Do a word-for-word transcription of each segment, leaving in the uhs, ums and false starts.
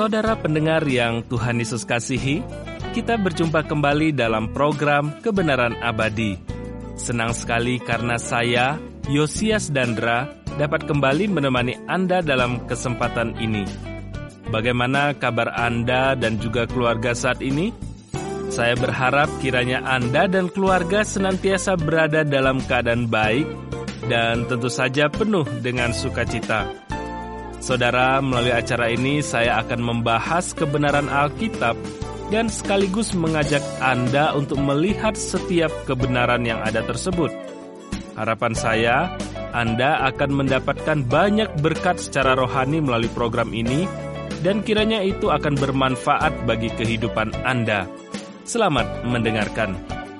Saudara pendengar yang Tuhan Yesus kasihi, kita berjumpa kembali dalam program Kebenaran Abadi. Senang sekali karena saya, Yosias Dandra, dapat kembali menemani Anda dalam kesempatan ini. Bagaimana kabar Anda dan juga keluarga saat ini? Saya berharap kiranya Anda dan keluarga senantiasa berada dalam keadaan baik dan tentu saja penuh dengan sukacita. Saudara, melalui acara ini saya akan membahas kebenaran Alkitab dan sekaligus mengajak Anda untuk melihat setiap kebenaran yang ada tersebut. Harapan saya, Anda akan mendapatkan banyak berkat secara rohani melalui program ini dan kiranya itu akan bermanfaat bagi kehidupan Anda. Selamat mendengarkan.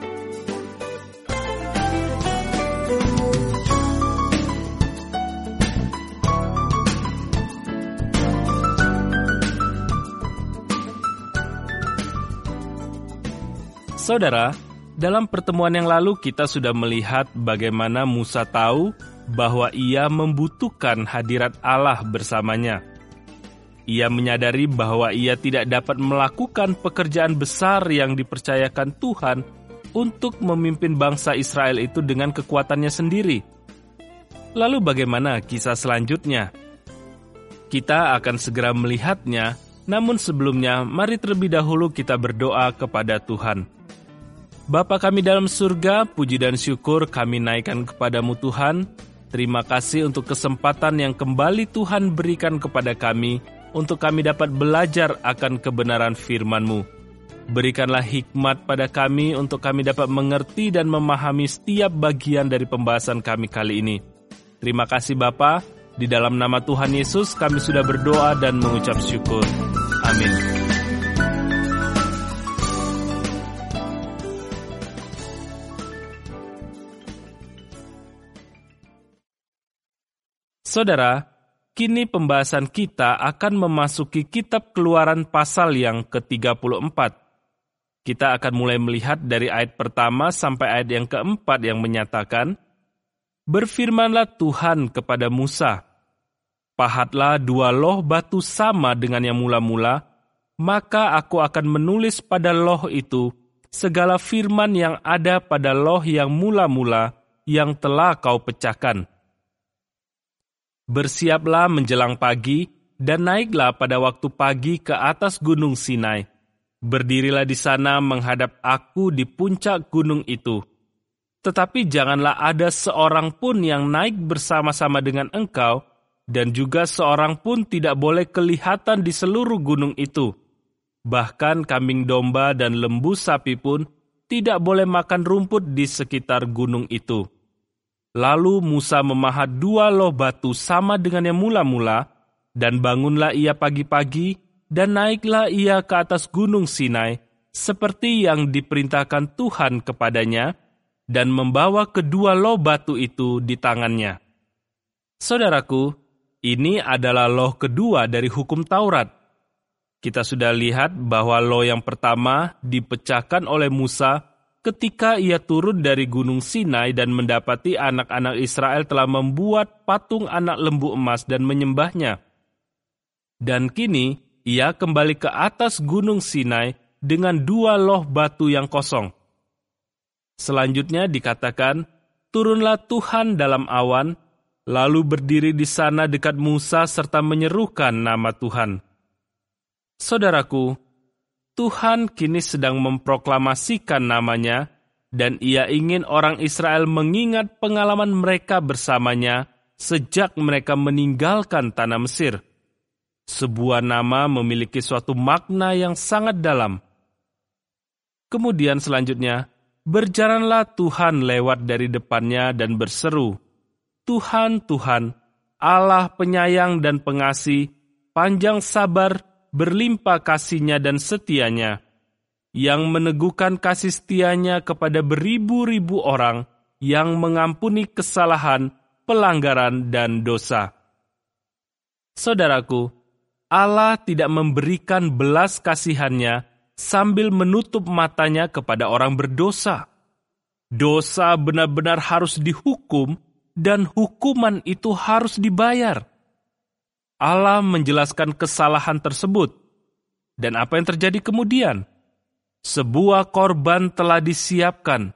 Saudara, dalam pertemuan yang lalu kita sudah melihat bagaimana Musa tahu bahwa ia membutuhkan hadirat Allah bersamanya. Ia menyadari bahwa ia tidak dapat melakukan pekerjaan besar yang dipercayakan Tuhan untuk memimpin bangsa Israel itu dengan kekuatannya sendiri. Lalu bagaimana kisah selanjutnya? Kita akan segera melihatnya, namun sebelumnya mari terlebih dahulu kita berdoa kepada Tuhan. Bapa kami dalam surga, puji dan syukur kami naikkan kepadamu Tuhan. Terima kasih untuk kesempatan yang kembali Tuhan berikan kepada kami, untuk kami dapat belajar akan kebenaran firman-Mu. Berikanlah hikmat pada kami, untuk kami dapat mengerti dan memahami setiap bagian dari pembahasan kami kali ini. Terima kasih Bapa, di dalam nama Tuhan Yesus kami sudah berdoa dan mengucap syukur. Amin. Saudara, kini pembahasan kita akan memasuki kitab Keluaran pasal yang ke tiga puluh empat. Kita akan mulai melihat dari ayat pertama sampai ayat yang keempat yang menyatakan, "Berfirmanlah Tuhan kepada Musa, pahatlah dua loh batu sama dengan yang mula-mula, maka aku akan menulis pada loh itu segala firman yang ada pada loh yang mula-mula yang telah kau pecahkan. Bersiaplah menjelang pagi, dan naiklah pada waktu pagi ke atas gunung Sinai. Berdirilah di sana menghadap aku di puncak gunung itu. Tetapi janganlah ada seorang pun yang naik bersama-sama dengan engkau, dan juga seorang pun tidak boleh kelihatan di seluruh gunung itu. Bahkan kambing domba dan lembu sapi pun tidak boleh makan rumput di sekitar gunung itu." Lalu Musa memahat dua loh batu sama dengan yang mula-mula, dan bangunlah ia pagi-pagi, dan naiklah ia ke atas gunung Sinai, seperti yang diperintahkan Tuhan kepadanya, dan membawa kedua loh batu itu di tangannya. Saudaraku, ini adalah loh kedua dari hukum Taurat. Kita sudah lihat bahwa loh yang pertama dipecahkan oleh Musa ketika ia turun dari gunung Sinai dan mendapati anak-anak Israel telah membuat patung anak lembu emas dan menyembahnya. Dan kini ia kembali ke atas gunung Sinai dengan dua loh batu yang kosong. Selanjutnya dikatakan, turunlah Tuhan dalam awan, lalu berdiri di sana dekat Musa serta menyerukan nama Tuhan. Saudaraku, Tuhan kini sedang memproklamasikan namanya, dan ia ingin orang Israel mengingat pengalaman mereka bersamanya sejak mereka meninggalkan tanah Mesir. Sebuah nama memiliki suatu makna yang sangat dalam. Kemudian selanjutnya, berjalanlah Tuhan lewat dari depannya dan berseru, "Tuhan, Tuhan, Allah penyayang dan pengasih, panjang sabar, berlimpah kasihnya dan setianya, yang meneguhkan kasih setianya kepada beribu-ribu orang, yang mengampuni kesalahan, pelanggaran, dan dosa." Saudaraku, Allah tidak memberikan belas kasihannya sambil menutup matanya kepada orang berdosa. Dosa benar-benar harus dihukum, dan hukuman itu harus dibayar. Allah menjelaskan kesalahan tersebut Dan apa yang terjadi kemudian? Sebuah korban telah disiapkan.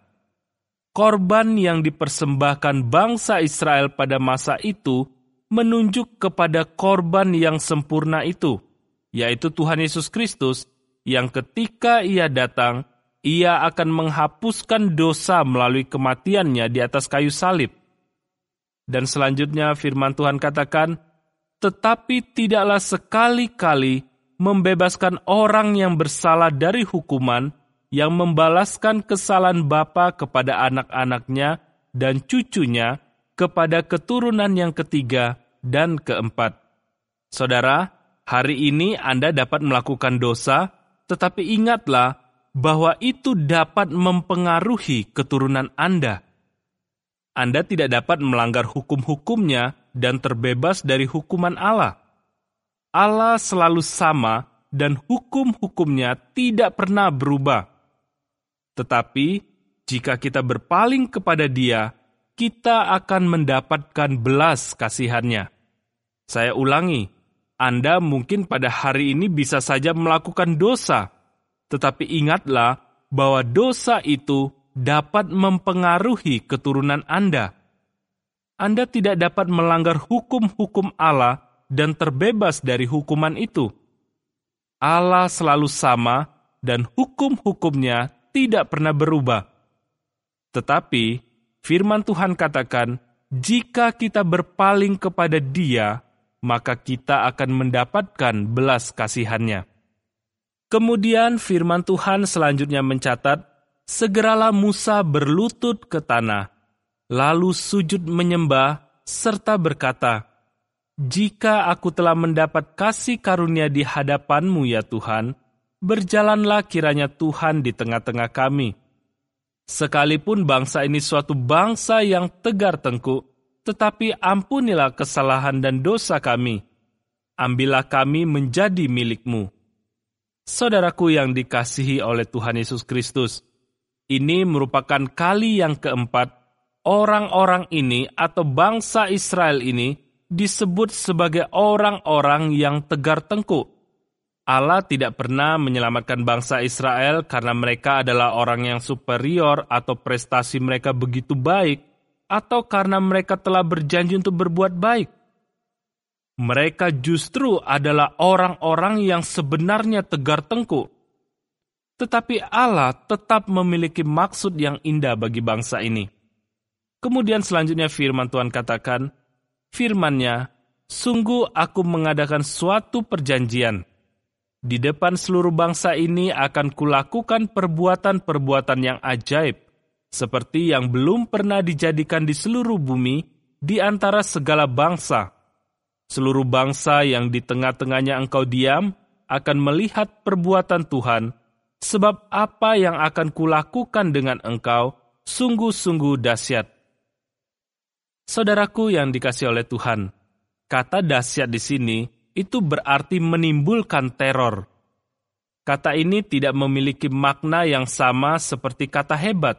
Korban yang dipersembahkan bangsa Israel pada masa itu menunjuk kepada korban yang sempurna itu, yaitu Tuhan Yesus Kristus, yang ketika Ia datang, Ia akan menghapuskan dosa melalui kematiannya di atas kayu salib. Dan selanjutnya firman Tuhan katakan, tetapi tidaklah sekali-kali membebaskan orang yang bersalah dari hukuman, yang membalaskan kesalahan bapa kepada anak-anaknya dan cucunya, kepada keturunan yang ketiga dan keempat. Saudara, hari ini Anda dapat melakukan dosa, tetapi ingatlah bahwa itu dapat mempengaruhi keturunan Anda. Anda tidak dapat melanggar hukum-hukumnya dan terbebas dari hukuman Allah. Allah selalu sama dan hukum-hukumnya tidak pernah berubah. Tetapi, jika kita berpaling kepada Dia, kita akan mendapatkan belas kasihan-Nya. Saya ulangi, Anda mungkin pada hari ini bisa saja melakukan dosa, tetapi ingatlah bahwa dosa itu dapat mempengaruhi keturunan Anda. Anda tidak dapat melanggar hukum-hukum Allah dan terbebas dari hukuman itu. Allah selalu sama dan hukum-hukumnya tidak pernah berubah. Tetapi, firman Tuhan katakan, jika kita berpaling kepada Dia, maka kita akan mendapatkan belas kasihan-Nya. Kemudian firman Tuhan selanjutnya mencatat, segeralah Musa berlutut ke tanah, lalu sujud menyembah, serta berkata, jika aku telah mendapat kasih karunia di hadapan-Mu ya Tuhan, berjalanlah kiranya Tuhan di tengah-tengah kami. Sekalipun bangsa ini suatu bangsa yang tegar tengkuk, tetapi ampunilah kesalahan dan dosa kami. Ambillah kami menjadi milik-Mu. Saudaraku yang dikasihi oleh Tuhan Yesus Kristus, ini merupakan kali yang keempat orang-orang ini atau bangsa Israel ini disebut sebagai orang-orang yang tegar tengkuk. Allah tidak pernah menyelamatkan bangsa Israel karena mereka adalah orang yang superior atau prestasi mereka begitu baik, atau karena mereka telah berjanji untuk berbuat baik. Mereka justru adalah orang-orang yang sebenarnya tegar tengkuk. Tetapi Allah tetap memiliki maksud yang indah bagi bangsa ini. Kemudian selanjutnya firman Tuhan katakan, firman-Nya, sungguh aku mengadakan suatu perjanjian. Di depan seluruh bangsa ini akan kulakukan perbuatan-perbuatan yang ajaib, seperti yang belum pernah dijadikan di seluruh bumi, di antara segala bangsa. Seluruh bangsa yang di tengah-tengahnya engkau diam, akan melihat perbuatan Tuhan, sebab apa yang akan kulakukan dengan engkau, sungguh-sungguh dahsyat. Saudaraku yang dikasihi oleh Tuhan, kata dahsyat di sini, itu berarti menimbulkan teror. Kata ini tidak memiliki makna yang sama seperti kata hebat.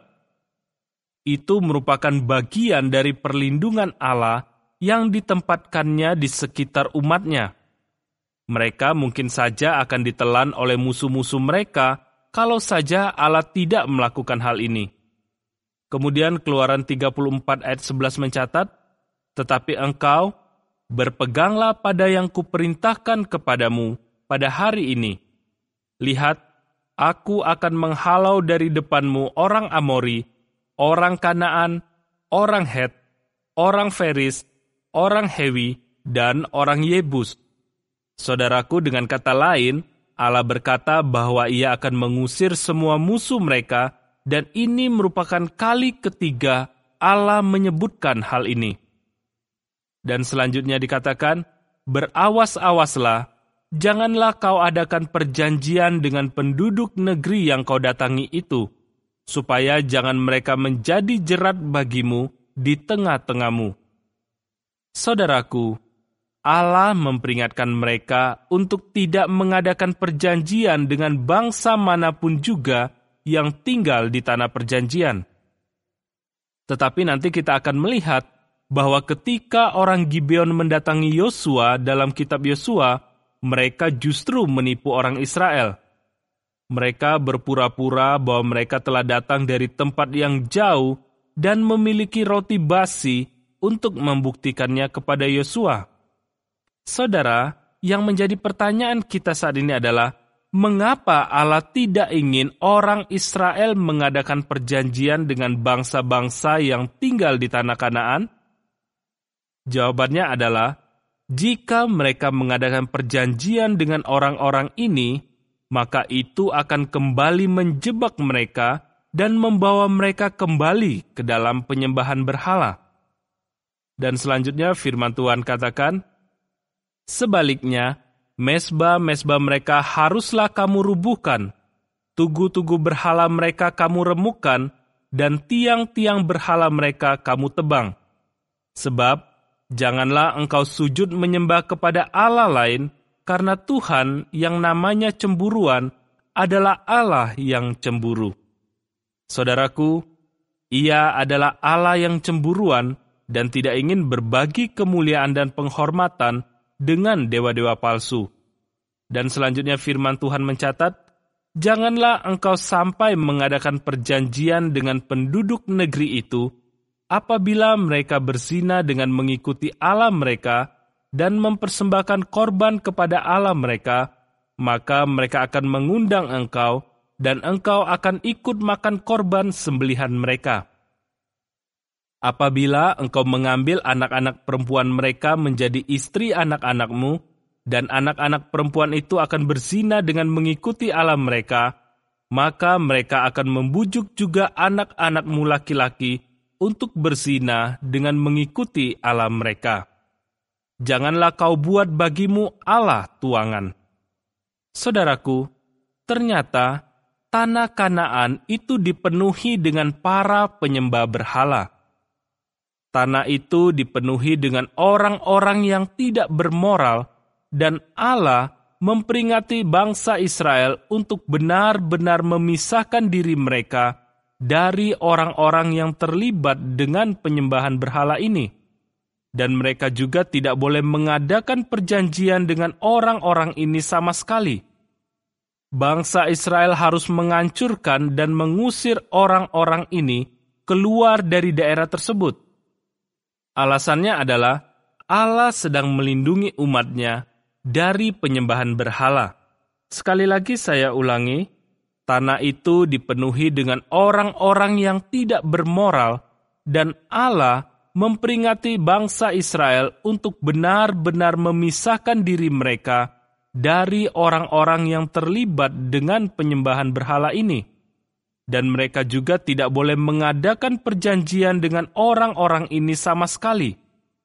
Itu merupakan bagian dari perlindungan Allah yang ditempatkannya di sekitar umatnya. Mereka mungkin saja akan ditelan oleh musuh-musuh mereka kalau saja Allah tidak melakukan hal ini. Kemudian Keluaran tiga puluh empat ayat sebelas mencatat, tetapi engkau berpeganglah pada yang kuperintahkan kepadamu pada hari ini. Lihat, aku akan menghalau dari depanmu orang Amori, orang Kanaan, orang Het, orang Feris, orang Hewi, dan orang Yebus. Saudaraku, dengan kata lain, Allah berkata bahwa Ia akan mengusir semua musuh mereka, dan ini merupakan kali ketiga Allah menyebutkan hal ini. Dan selanjutnya dikatakan, berawas-awaslah, janganlah kau adakan perjanjian dengan penduduk negeri yang kau datangi itu, supaya jangan mereka menjadi jerat bagimu di tengah-tengahmu. Saudaraku, Allah memperingatkan mereka untuk tidak mengadakan perjanjian dengan bangsa manapun juga yang tinggal di tanah perjanjian. Tetapi nanti kita akan melihat bahwa ketika orang Gibeon mendatangi Yosua dalam kitab Yosua, mereka justru menipu orang Israel. Mereka berpura-pura bahwa mereka telah datang dari tempat yang jauh dan memiliki roti basi untuk membuktikannya kepada Yosua. Saudara, yang menjadi pertanyaan kita saat ini adalah, mengapa Allah tidak ingin orang Israel mengadakan perjanjian dengan bangsa-bangsa yang tinggal di tanah Kanaan? Jawabannya adalah, jika mereka mengadakan perjanjian dengan orang-orang ini, maka itu akan kembali menjebak mereka dan membawa mereka kembali ke dalam penyembahan berhala. Dan selanjutnya firman Tuhan katakan, sebaliknya, mesbah-mesbah mereka haruslah kamu rubuhkan, tugu-tugu berhala mereka kamu remukkan, dan tiang-tiang berhala mereka kamu tebang. Sebab, janganlah engkau sujud menyembah kepada Allah lain, karena Tuhan yang namanya cemburuan adalah Allah yang cemburu. Saudaraku, Ia adalah Allah yang cemburuan dan tidak ingin berbagi kemuliaan dan penghormatan dengan dewa-dewa palsu. Dan selanjutnya firman Tuhan mencatat, janganlah engkau sampai mengadakan perjanjian dengan penduduk negeri itu apabila mereka berzina dengan mengikuti Allah mereka dan mempersembahkan korban kepada Allah mereka, maka mereka akan mengundang engkau, dan engkau akan ikut makan korban sembelihan mereka. Apabila engkau mengambil anak-anak perempuan mereka menjadi istri anak-anakmu, dan anak-anak perempuan itu akan berzina dengan mengikuti Allah mereka, maka mereka akan membujuk juga anak-anakmu laki-laki untuk berzina dengan mengikuti Allah mereka. Janganlah kau buat bagimu Allah tuangan. Saudaraku, ternyata tanah Kanaan itu dipenuhi dengan para penyembah berhala. Tanah itu dipenuhi dengan orang-orang yang tidak bermoral, dan Allah memperingati bangsa Israel untuk benar-benar memisahkan diri mereka dari orang-orang yang terlibat dengan penyembahan berhala ini. Dan mereka juga tidak boleh mengadakan perjanjian dengan orang-orang ini sama sekali. Bangsa Israel harus menghancurkan dan mengusir orang-orang ini keluar dari daerah tersebut. Alasannya adalah Allah sedang melindungi umatnya dari penyembahan berhala. Sekali lagi saya ulangi, tanah itu dipenuhi dengan orang-orang yang tidak bermoral, dan Allah memperingati bangsa Israel untuk benar-benar memisahkan diri mereka dari orang-orang yang terlibat dengan penyembahan berhala ini. Dan mereka juga tidak boleh mengadakan perjanjian dengan orang-orang ini sama sekali.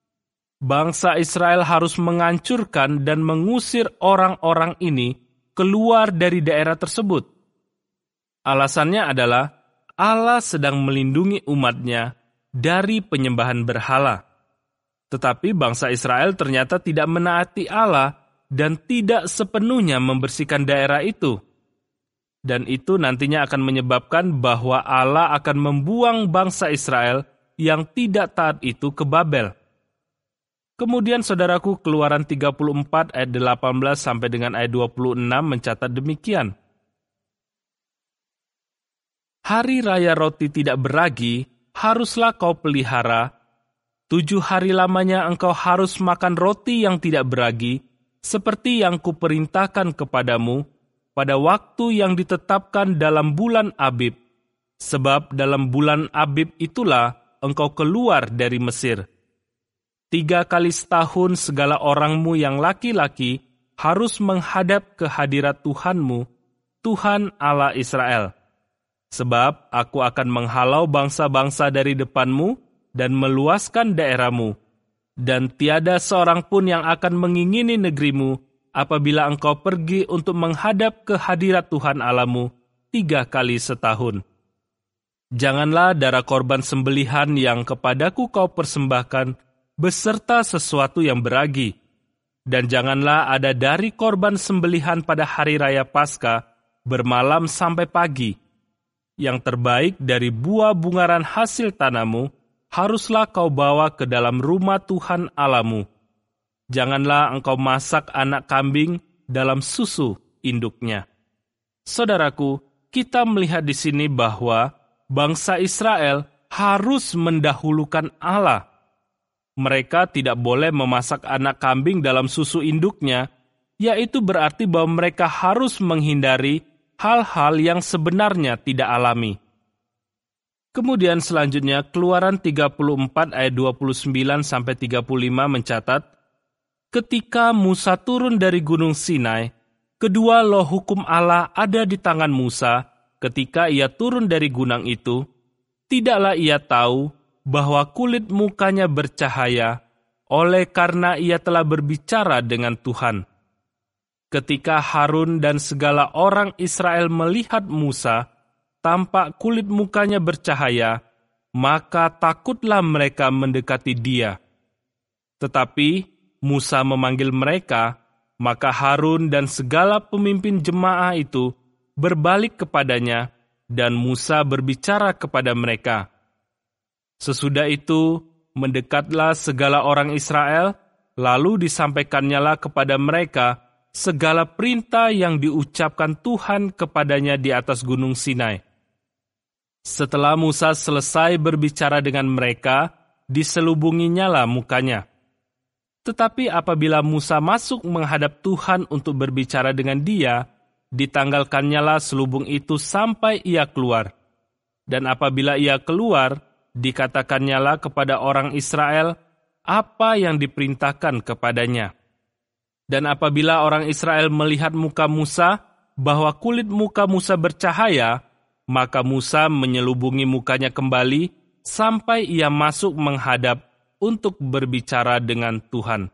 Bangsa Israel harus menghancurkan dan mengusir orang-orang ini keluar dari daerah tersebut. Alasannya adalah Allah sedang melindungi umatnya dari penyembahan berhala. Tetapi bangsa Israel ternyata tidak menaati Allah dan tidak sepenuhnya membersihkan daerah itu. Dan itu nantinya akan menyebabkan bahwa Allah akan membuang bangsa Israel yang tidak taat itu ke Babel. Kemudian saudaraku, Keluaran tiga puluh empat ayat delapan belas sampai dengan ayat dua puluh enam mencatat demikian. Hari raya roti tidak beragi haruslah kau pelihara. Tujuh hari lamanya engkau harus makan roti yang tidak beragi, seperti yang kuperintahkan kepadamu, pada waktu yang ditetapkan dalam bulan Abib. Sebab dalam bulan Abib itulah engkau keluar dari Mesir. Tiga kali setahun segala orangmu yang laki-laki harus menghadap ke hadirat Tuhanmu, Tuhan Allah Israel. Sebab aku akan menghalau bangsa-bangsa dari depanmu dan meluaskan daerahmu. Dan tiada seorang pun yang akan mengingini negerimu apabila engkau pergi untuk menghadap ke hadirat Tuhan Allahmu tiga kali setahun. Janganlah darah korban sembelihan yang kepadaku kau persembahkan beserta sesuatu yang beragi. Dan janganlah ada dari korban sembelihan pada hari raya Paskah bermalam sampai pagi. Yang terbaik dari buah bungaran hasil tanahmu haruslah kau bawa ke dalam rumah Tuhan Allahmu. Janganlah engkau masak anak kambing dalam susu induknya. Saudaraku, kita melihat di sini bahwa bangsa Israel harus mendahulukan Allah. Mereka tidak boleh memasak anak kambing dalam susu induknya, yaitu berarti bahwa mereka harus menghindari hal-hal yang sebenarnya tidak alami. Kemudian selanjutnya Keluaran tiga puluh empat ayat dua puluh sembilan sampai tiga puluh lima mencatat, ketika Musa turun dari gunung Sinai, kedua loh hukum Allah ada di tangan Musa ketika ia turun dari gunung itu. Tidaklah ia tahu bahwa kulit mukanya bercahaya oleh karena ia telah berbicara dengan Tuhan. Ketika Harun dan segala orang Israel melihat Musa, tampak kulit mukanya bercahaya, maka takutlah mereka mendekati dia. Tetapi Musa memanggil mereka, maka Harun dan segala pemimpin jemaah itu berbalik kepadanya, dan Musa berbicara kepada mereka. Sesudah itu, mendekatlah segala orang Israel, lalu disampaikannyalah kepada mereka segala perintah yang diucapkan Tuhan kepadanya di atas gunung Sinai. Setelah Musa selesai berbicara dengan mereka, diselubunginyalah mukanya. Tetapi apabila Musa masuk menghadap Tuhan untuk berbicara dengan dia, ditanggalkannyalah selubung itu sampai ia keluar. Dan apabila ia keluar, dikatakannya kepada orang Israel apa yang diperintahkan kepadanya. Dan apabila orang Israel melihat muka Musa, bahwa kulit muka Musa bercahaya, maka Musa menyelubungi mukanya kembali sampai ia masuk menghadap untuk berbicara dengan Tuhan.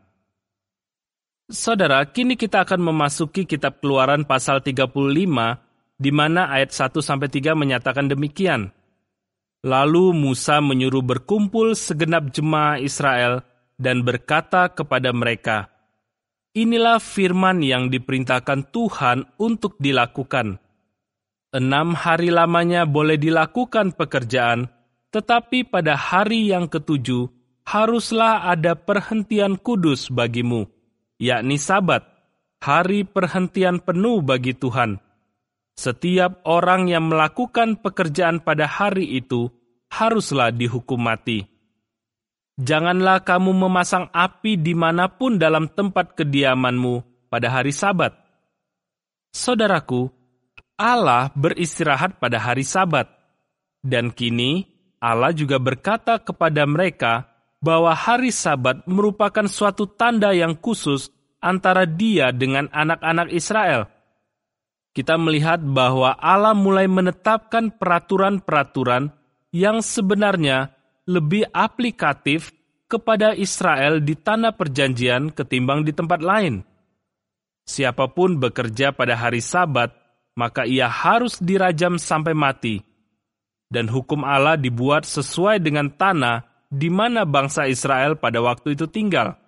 Saudara, kini kita akan memasuki kitab Keluaran pasal tiga puluh lima, di mana ayat satu sampai tiga menyatakan demikian. Lalu Musa menyuruh berkumpul segenap jemaah Israel dan berkata kepada mereka, inilah firman yang diperintahkan Tuhan untuk dilakukan. Enam hari lamanya boleh dilakukan pekerjaan, tetapi pada hari yang ketujuh haruslah ada perhentian kudus bagimu, yakni Sabat, hari perhentian penuh bagi Tuhan. Setiap orang yang melakukan pekerjaan pada hari itu haruslah dihukum mati. Janganlah kamu memasang api dimanapun dalam tempat kediamanmu pada hari Sabat. Saudaraku, Allah beristirahat pada hari Sabat. Dan kini Allah juga berkata kepada mereka bahwa hari Sabat merupakan suatu tanda yang khusus antara Dia dengan anak-anak Israel. Kita melihat bahwa Allah mulai menetapkan peraturan-peraturan yang sebenarnya lebih aplikatif kepada Israel di tanah perjanjian ketimbang di tempat lain. Siapapun bekerja pada hari Sabat, maka ia harus dirajam sampai mati. Dan hukum Allah dibuat sesuai dengan tanah di mana bangsa Israel pada waktu itu tinggal.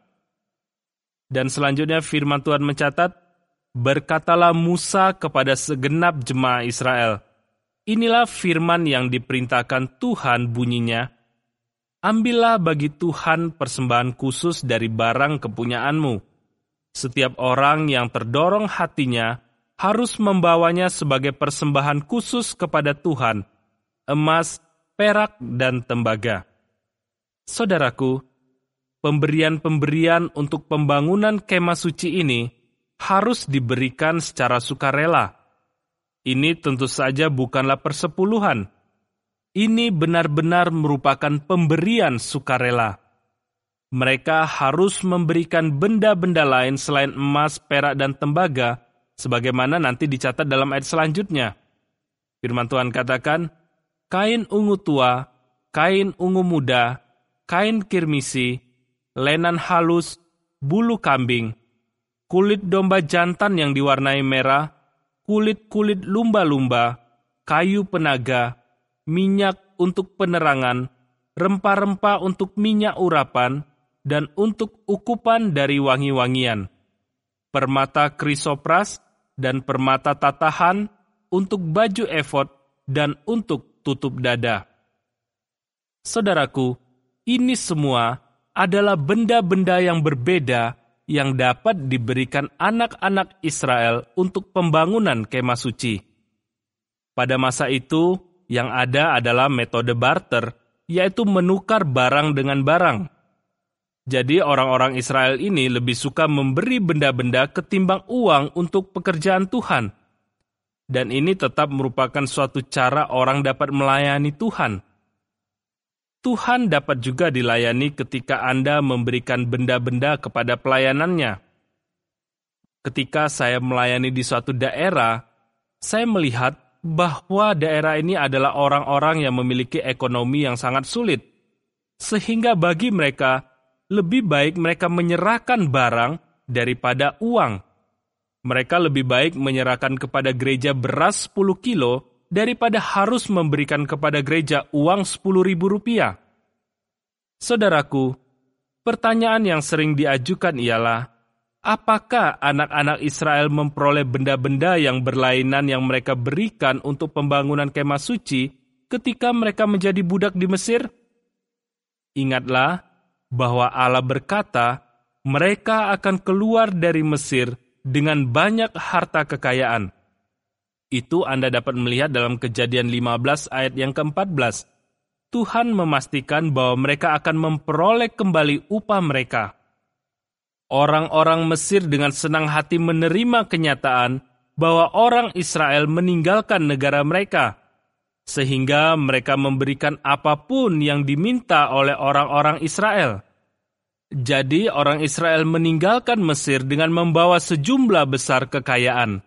Dan selanjutnya firman Tuhan mencatat, berkatalah Musa kepada segenap jemaah Israel, inilah firman yang diperintahkan Tuhan bunyinya, ambillah bagi Tuhan persembahan khusus dari barang kepunyaanmu. Setiap orang yang terdorong hatinya harus membawanya sebagai persembahan khusus kepada Tuhan, emas, perak, dan tembaga. Saudaraku, pemberian-pemberian untuk pembangunan kemah suci ini harus diberikan secara sukarela. Ini tentu saja bukanlah persepuluhan. Ini benar-benar merupakan pemberian sukarela. Mereka harus memberikan benda-benda lain selain emas, perak, dan tembaga, sebagaimana nanti dicatat dalam ayat selanjutnya. Firman Tuhan katakan, kain ungu tua, kain ungu muda, kain kirmisi, lenan halus, bulu kambing, kulit domba jantan yang diwarnai merah, kulit-kulit lumba-lumba, kayu penaga, minyak untuk penerangan, rempah-rempah untuk minyak urapan, dan untuk ukupan dari wangi-wangian, permata krisopras dan permata tatahan untuk baju efod dan untuk tutup dada. Saudaraku, ini semua adalah benda-benda yang berbeda yang dapat diberikan anak-anak Israel untuk pembangunan kemah suci. Pada masa itu, yang ada adalah metode barter, yaitu menukar barang dengan barang. Jadi orang-orang Israel ini lebih suka memberi benda-benda ketimbang uang untuk pekerjaan Tuhan. Dan ini tetap merupakan suatu cara orang dapat melayani Tuhan. Tuhan dapat juga dilayani ketika Anda memberikan benda-benda kepada pelayanannya. Ketika saya melayani di suatu daerah, saya melihat bahwa daerah ini adalah orang-orang yang memiliki ekonomi yang sangat sulit. Sehingga bagi mereka, lebih baik mereka menyerahkan barang daripada uang. Mereka lebih baik menyerahkan kepada gereja beras sepuluh kilo daripada harus memberikan kepada gereja uang sepuluh ribu rupiah. Saudaraku, pertanyaan yang sering diajukan ialah, apakah anak-anak Israel memperoleh benda-benda yang berlainan yang mereka berikan untuk pembangunan kemah suci ketika mereka menjadi budak di Mesir? Ingatlah bahwa Allah berkata, mereka akan keluar dari Mesir dengan banyak harta kekayaan. Itu Anda dapat melihat dalam Kejadian lima belas ayat yang keempat belas. Tuhan memastikan bahwa mereka akan memperoleh kembali upah mereka. Orang-orang Mesir dengan senang hati menerima kenyataan bahwa orang Israel meninggalkan negara mereka, sehingga mereka memberikan apapun yang diminta oleh orang-orang Israel. Jadi orang Israel meninggalkan Mesir dengan membawa sejumlah besar kekayaan.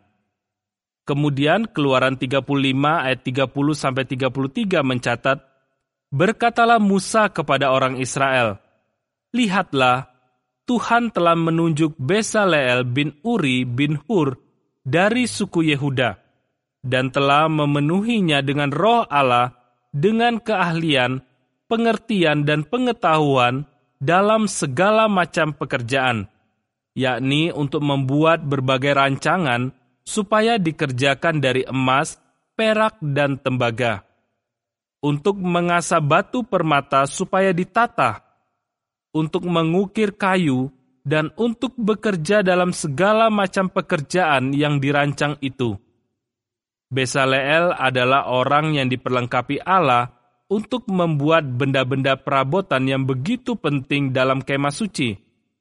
Kemudian Keluaran tiga puluh lima ayat tiga puluh sampai tiga puluh tiga mencatat, berkatalah Musa kepada orang Israel, lihatlah, Tuhan telah menunjuk Besaleel bin Uri bin Hur dari suku Yehuda, dan telah memenuhinya dengan roh Allah, dengan keahlian, pengertian dan pengetahuan dalam segala macam pekerjaan, yakni untuk membuat berbagai rancangan supaya dikerjakan dari emas, perak dan tembaga, untuk mengasah batu permata supaya ditata, untuk mengukir kayu, dan untuk bekerja dalam segala macam pekerjaan yang dirancang itu. Besaleel adalah orang yang diperlengkapi Allah untuk membuat benda-benda perabotan yang begitu penting dalam kemah suci.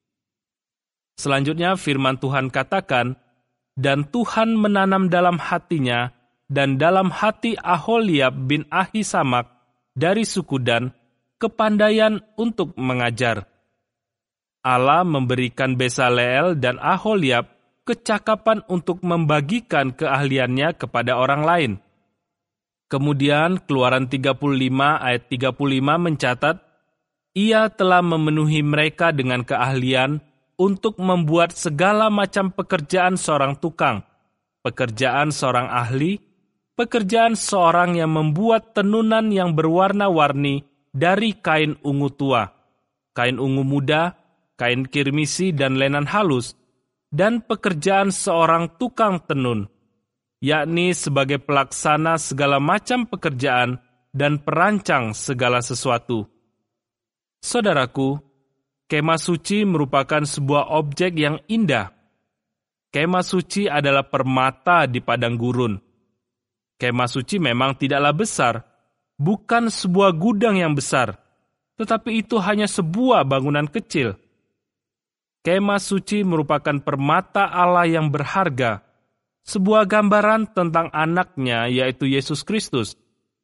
Selanjutnya firman Tuhan katakan, dan Tuhan menanam dalam hatinya dan dalam hati Aholiab bin Ahisamak dari suku Dan kepandaian untuk mengajar. Allah memberikan Besaleel dan Aholiab kecakapan untuk membagikan keahliannya kepada orang lain. Kemudian Keluaran tiga puluh lima ayat tiga puluh lima mencatat, ia telah memenuhi mereka dengan keahlian untuk membuat segala macam pekerjaan seorang tukang, pekerjaan seorang ahli, pekerjaan seorang yang membuat tenunan yang berwarna-warni dari kain ungu tua, kain ungu muda, kain kirmisi dan lenan halus, dan pekerjaan seorang tukang tenun, yakni sebagai pelaksana segala macam pekerjaan dan perancang segala sesuatu. Saudaraku, kemah suci merupakan sebuah objek yang indah. Kemah suci adalah permata di padang gurun. Kemah suci memang tidaklah besar, bukan sebuah gudang yang besar, tetapi itu hanya sebuah bangunan kecil. Kemah suci merupakan permata Allah yang berharga, sebuah gambaran tentang anaknya yaitu Yesus Kristus.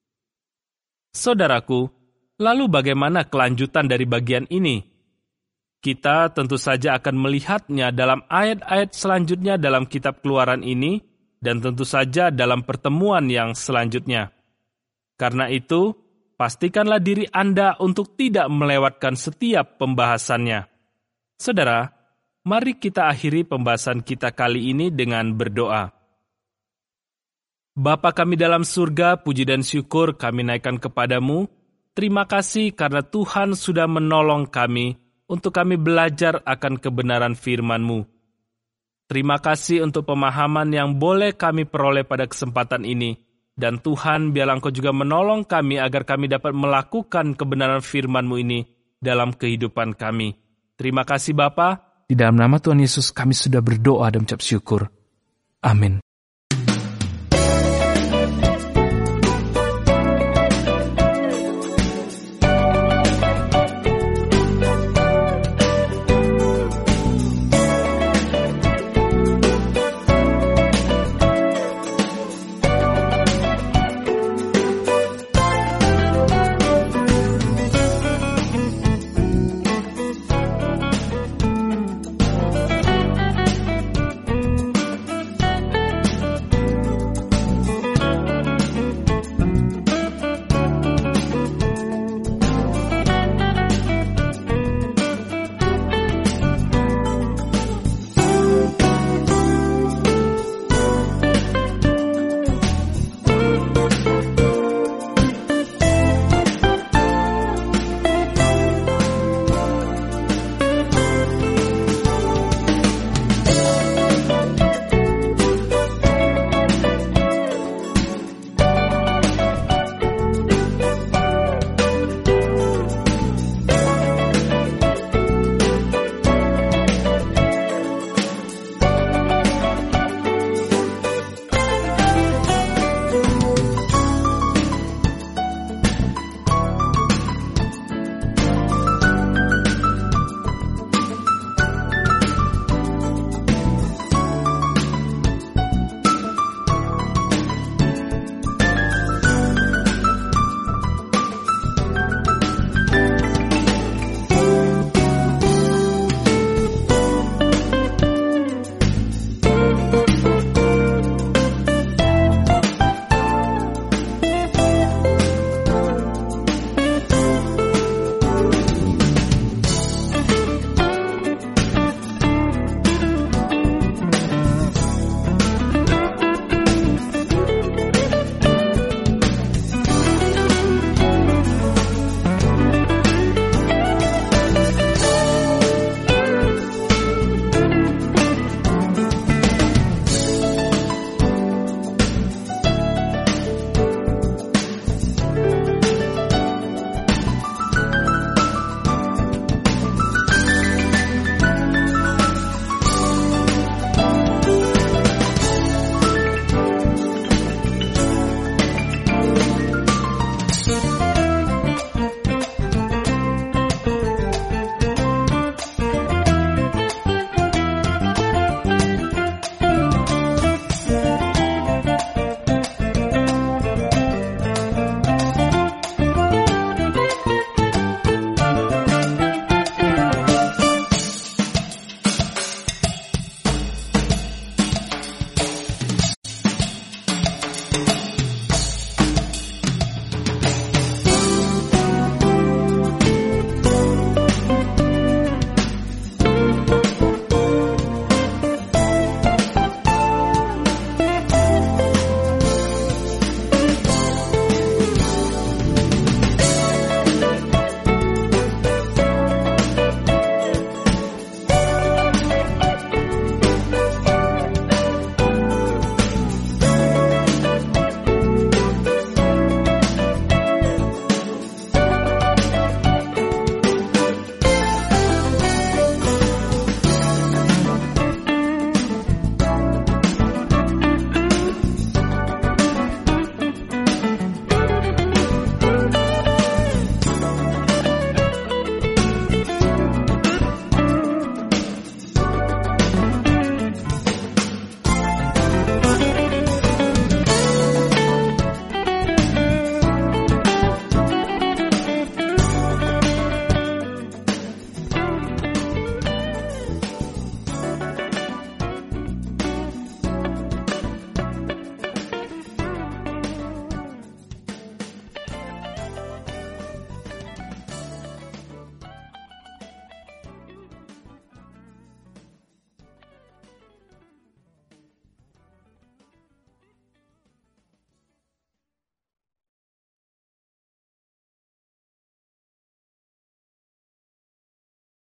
Saudaraku, lalu bagaimana kelanjutan dari bagian ini? Kita tentu saja akan melihatnya dalam ayat-ayat selanjutnya dalam kitab Keluaran ini, dan tentu saja dalam pertemuan yang selanjutnya. Karena itu, pastikanlah diri Anda untuk tidak melewatkan setiap pembahasannya. Saudara, mari kita akhiri pembahasan kita kali ini dengan berdoa. Bapa kami dalam surga, puji dan syukur kami naikkan kepadamu. Terima kasih karena Tuhan sudah menolong kami untuk kami belajar akan kebenaran firman-Mu. Terima kasih untuk pemahaman yang boleh kami peroleh pada kesempatan ini. Dan Tuhan, biarlah Engkau juga menolong kami agar kami dapat melakukan kebenaran firman-Mu ini dalam kehidupan kami. Terima kasih Bapa, Di dalam nama Tuhan Yesus kami sudah berdoa dan mengucap syukur. Amin.